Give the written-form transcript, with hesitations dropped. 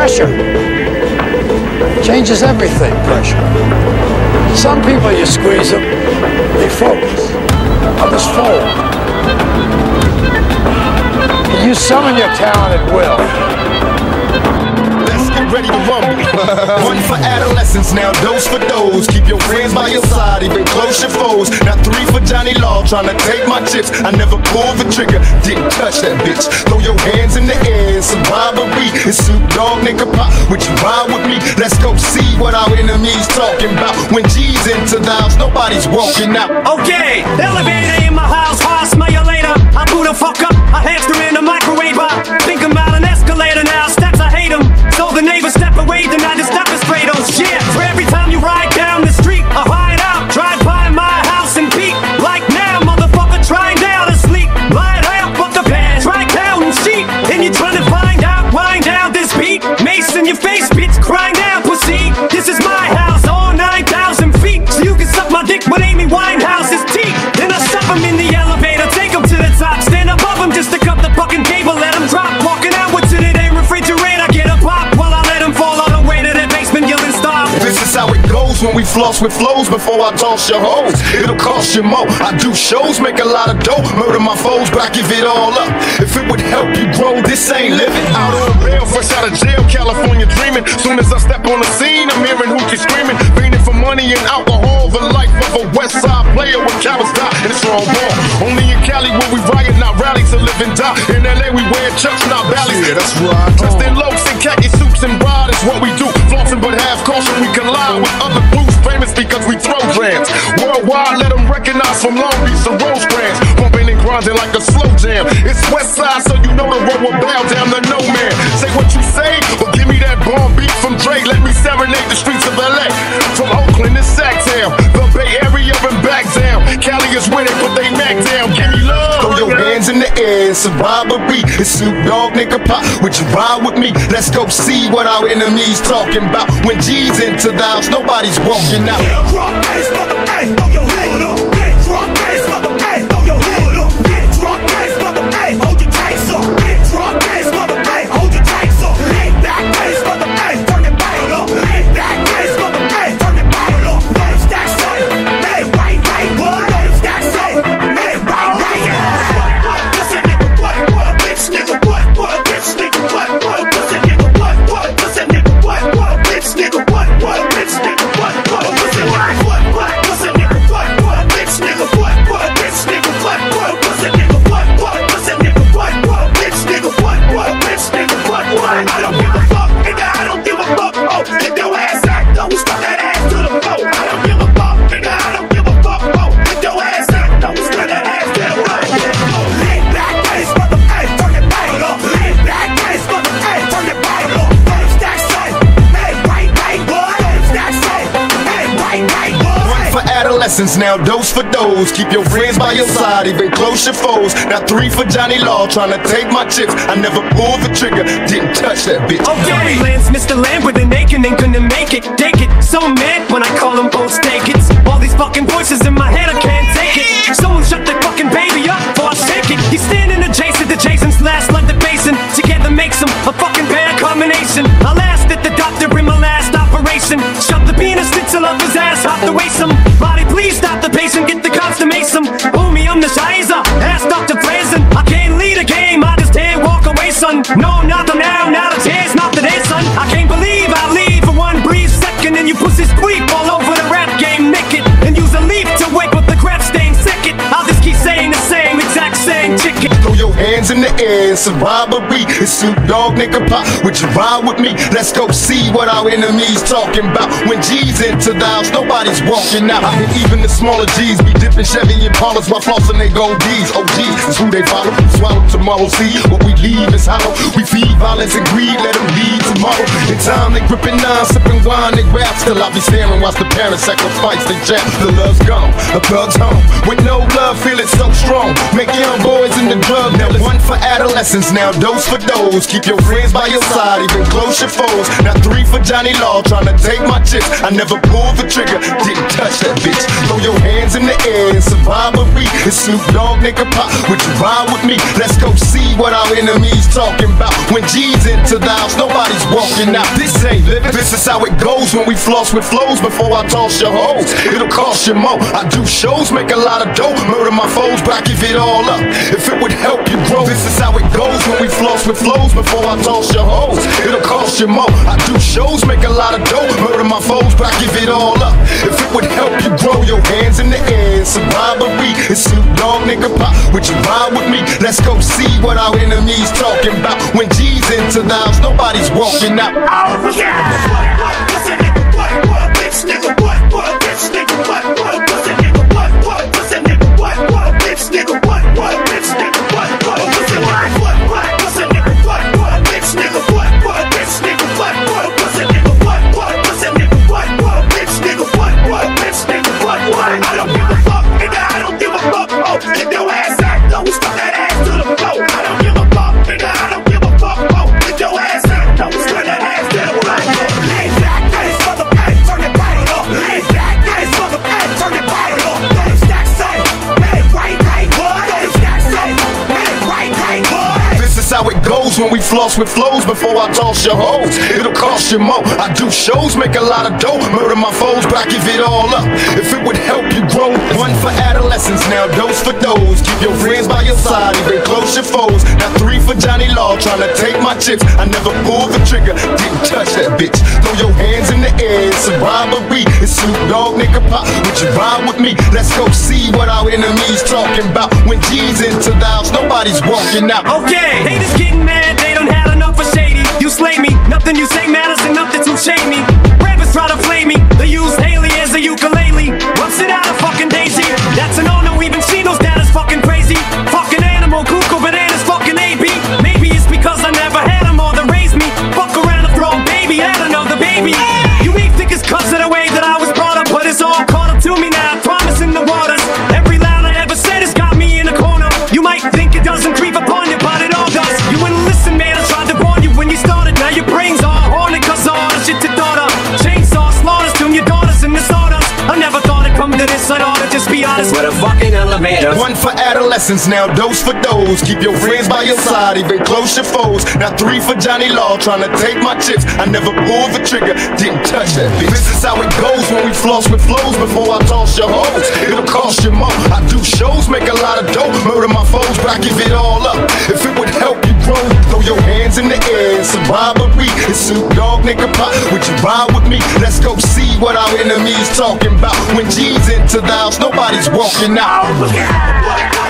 Pressure changes everything, pressure. Some people, you squeeze them, they focus. Others fold. You summon your talent at will. Let's get ready to rumble. One for adolescents, now dose for those. Keep your friends by your side, even close your foes. Now 3 for Johnny Law, trying to take my chips. I never pulled the trigger, didn't touch that bitch. Throw your hands in the air, it's a robbery. It's Snoop Dogg, nigga pop, would you ride with me? Let's go see what our enemies talking about. When G's into the house, nobody's walking out. Okay, elevator in my house, I smell you later. I boot the fuck up, I hamster in the microwave. I think about an escalator now, steps I hate them. So the neighbors step away, then I just step and spray those shit. For every time you ride down the street, I hide out, drive by my house and peek. Like now, motherfucker, trying down to sleep. Light out, but the pants right down and sheet. And you're trying to find out, wind down this beat. Mace in your face, bitch, crying down, pussy. This is my house, all 9,000 feet. So you can suck my dick with Amy Winehouse's teeth. Then I stuff him in the elevator, take him to the top. Stand above him just to cut the fucking cable, let him drop. Walking outward to the day refrigerator, get a pop while I let him fall all the way to the basement, yelling stop. This is how it goes when we floss with flows before I toss your hoes. It'll cost you more. I do shows, make a lot of dough, murder my foes, but I give it all up. If it would help you grow, this ain't living. Out on bail, fresh out of jail, California dreaming. Soon as I step on the scene, I'm hearing hoochie screaming, fiending for money and alcohol. The life of a West Side player with cowards die in a strong ball. Only in Cali where we riot, not rally to live and die. In LA we wear chucks, not valleys. Yeah, that's right. Dressed in locs and khaki suits and ride is what we do. Flossing but have caution, we collide with other blues famous because we throw trans. Worldwide, let them recognize from Long Beach to Rosecrans. Bumping and grinding like a slow jam. It's West Side, so you know the road will bow down to no man. Say what you say, but give me that bomb beat from Dre. Let me serenade the streets of LA. From Oakland to Sacktown, the Bay Area and back down. Cali is winning, put they Mac down. Give me love. Throw your hands in the air, it's a robbery. It's Snoop Dogg, nigga pop, would you ride with me? Let's go see what our enemies talking about. When G's into the house, nobody's walking out. Get drunk, ass, mother, ass, throw your hood up. Get drunk, ass, mother, ass, throw your hood up. Get drunk, ass, mother, ass, hold your tanks up. Get drunk, ass, mother, ass, hold your tanks up. Lay back, ass, mother, ass, turn it bottle up. Lay back, ass, mother, ass, turn it bottle up. Let him stack up, lay right, what? Let him stack up, lay right, pussy nigga, what, bitch nigga, what, bitch nigga, what, pussy nigga, what, pussy nigga, what, bitch nigga, what, bitch nigga, what, pussy nigga, what, pussy nigga, what, bitch nigga, what, bitch nigga, what, pussy nigga, what, pussy nigga, what, bitch nigga, what, bitch nigga, what, I don't give a fuck, nigga, I don't give a fuck, oh, get your ass out, don't stop that ass to the floor, I don't give a fuck, nigga, I don't give a fuck, oh, get your ass out, don't stop that ass to the floor, lay back, ass, mother, ass, turn it back up, lay back, ass, mother, ass, turn it back up, let him stack up, lay right, what, let him stack up, lay right, what. One for adolescents, now dose for those. Keep your friends by your side, even close your foes. Now 3 for Johnny Law, trying to take my chips. I never pulled the trigger, didn't touch that bitch. Okay, Lance, Mr. Lamb with an aching ain't gonna make it. Take it, so mad when I call them both steak it. All these fucking voices in my head, I can't take it. Someone shut the fucking baby up before I shake it. He's standing adjacent to Jason's last like the basin. Together makes him a fucking bad combination. I last at the doctor in my last operation. Shove the penis till up his ass, hop to waste him. Body, please stop the patient, get the cops to mace him. Homie, I'm the Shizer, ask Dr. Frazen. I can't lead a game, I just can't walk away, son. No, not the now, not a chance, not today, son. I can't believe I leave for one brief second and you pussies squeak all over the rap game naked. And use a leaf to wake up the crap stain second. I'll just keep saying the same exact same chicken. Throw your hands in the air, it's a robbery. It's Snoop Dogg, nigga pop, would you ride with me? Let's go see what our enemies talking about. When G's into the house, nobody's walking out. I hear even the smaller G's be dipping Chevy Impalas while flossing they gold D's. OGs is who they follow. Swallow tomorrow, see what we leave is hollow. We feed violence and greed, let them lead tomorrow. In time they gripping nine, sipping wine, they rap. Still I'll be staring, watch the parents sacrifice they jab. The love's gone, the thug's home. With no love, feel it so strong. Make young boys in the drug dealers. One for adolescents. adolescence, now dose for dose. Keep your friends by your side, even close your foes. Now 3 for Johnny Law, tryna take my chips. I never pulled the trigger, didn't touch that bitch. Throw your hands in the air and survivory. It's Snoop Dogg, nigga pop, would you ride with me? Let's go see what our enemies talking about. When G's into the house, nobody's walking out. This ain't living, this is how it goes when we floss with flows before I toss your hoes. It'll cost you more. I do shows, make a lot of dough, murder my foes, but I give it all up if it would help you grow. This is how it goes when we floss with flows before I toss your hoes. It'll cost you more. I do shows, make a lot of dough, murder my foes, but I give it all up if it would help you grow. Your hands in the air, survivory. It's Snoop Dogg, nigga pop, would you ride with me? Let's go see what our enemies talking about. When G's into the house, nobody's walking out. Oh yeah! What's that nigga? What? Bitch nigga, what? Bitch nigga, what? What's that nigga? What? What's that nigga? What? Bitch nigga, what? Bitch nigga, what? What's that nigga? What? What's that nigga? What? Bitch nigga, what? Bitch nigga, what? What's that nigga? What? What's that nigga? What? Bitch nigga, what? Bitch nigga, what? I don't give a fuck, nigga, I don't give a fuck. Oh, get your ass out, don't stop that ass to the floor. I don't give a fuck, nigga, I don't give a fuck. Oh, get your ass out, don't stop that ass to the floor. Lay back, face for the pain, turn it right up. Lay back, face for the pain, turn it right up. Don't stack say, hey, right, what? Don't stack say, hey, right, what? This is how it goes when we floss with flows before I toss your hoes. It'll cost you more. I do shows, make a lot of dough, murder my foes, but I give it all up if it would help you grow. 1 for adolescence, now dose for dose. Keep your friends by your side, even close your foes. Now 3 for Johnny Law, tryna take my chips. I never pulled the trigger, didn't touch that bitch. Throw your hands in the air, survivory. It's Snoop Dogg, nigga pop, would you ride with me? Let's go see what our enemies talking about. When G's into the house, nobody's walking out. Okay, haters getting mad, they done had enough of shady. You slay me, nothing you say matters enough to shame me. Rappers try to flame me, they use Haley as a ukulele. Once it out of fucking Daisy, that's an no-no, even Chino's dad is fucking crazy. Fucking animal, cuckoo, bananas, fucking AB. Maybe it's because I never had them all that raised me. Fuck around and throw a baby at another baby. You may think it's cause of the way that I was brought up, but it's all caught up to me now, promising the waters. Every line I ever said has got me in a corner. You might think it doesn't creep upon you, but it all does. You wouldn't listen, man, I tried to warn you when you started. Now your brains are haunted cause of all the shit you thought of. Chainsaw slaughters to your daughters in the sawdust. I never thought it'd come to this, I ought to just be honest with a fucking elevator. 1 for adolescence, now dose for dose. Keep your friends by your side, even close your foes. Now 3 for Johnny Law, tryna take my chips. I never pulled the trigger, didn't touch that bitch. This is how it goes when we floss with flows before I toss your hoes. It'll cost you more. I do shows, make a lot of dough, murder my foes, but I give it all up if it would help you grow. Throw your hands in the air, survivory. It's Snoop Dogg, nigga pop, would you ride with me? Let's go see what our enemies talking about. When G's into the house, nobody's walking out. Oh yeah!